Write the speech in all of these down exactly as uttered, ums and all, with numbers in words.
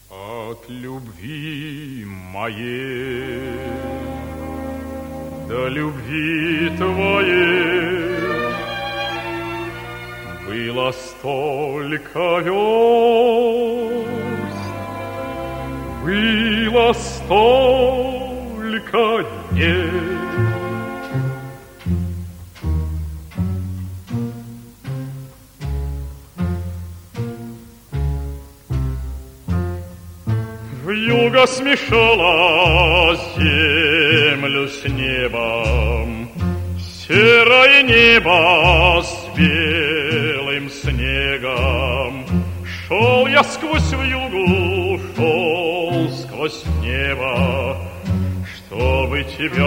От любви моей до любви твоей было столько верст, было столько дней. Вьюга смешала землю с небом, серое небо с белым снегом. Шел я сквозь вьюгу, шел сквозь небо, чтобы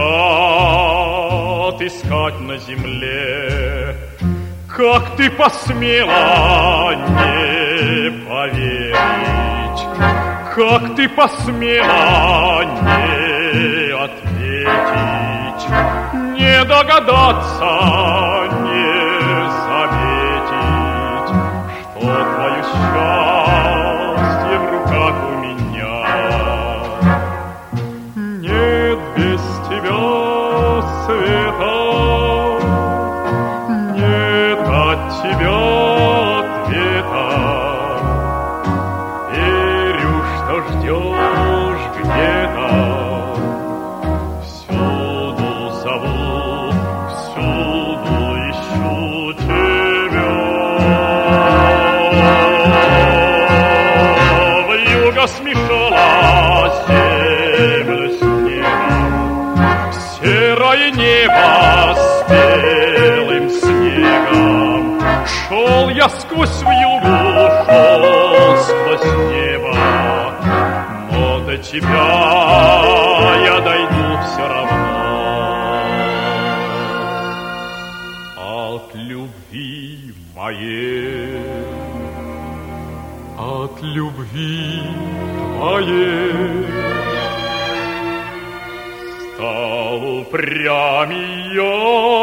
тебя отыскать на земле. Как ты посмела не поверить, как ты посмела не ответить, не догадаться, не заметить, что твое счастье в руках у меня. Нет без тебя света, нет от тебя ответа. Ждешь где-то, всюду зову, всюду ищу тебя. Вьюга смешала землю с небом, серое небо с белым снегом. Шел я сквозь вьюгу, шел сквозь небо, до тебя я дойду все равно. От любви моей, от любви твоей стал упрямей я,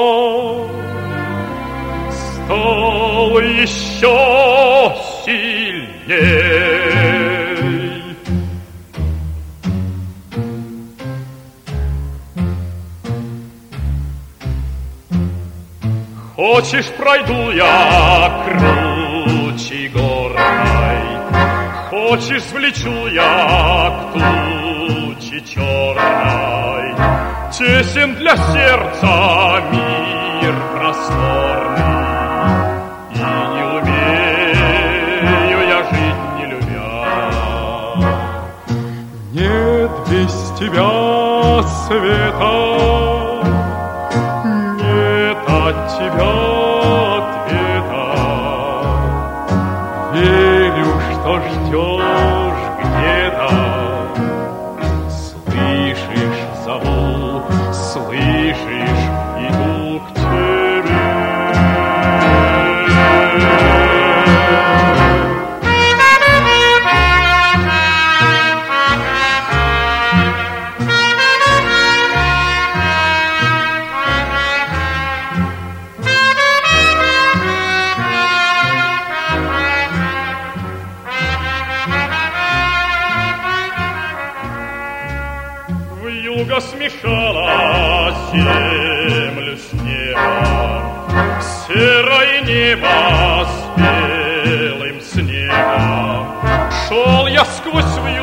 стал еще сильней. Хочешь, пройду я круче горной, хочешь, влечу я к туче черной. Тесен для сердца мир просторный, и не умею я жить, не любя. Нет без тебя света, от тебя ответа. Верю, что ждешь где-то. Слышишь, зову, слышишь, иду к тебе. Вьюга смешала землю с небом, серое небо с белым снегом. Шел я сквозь вьюгу,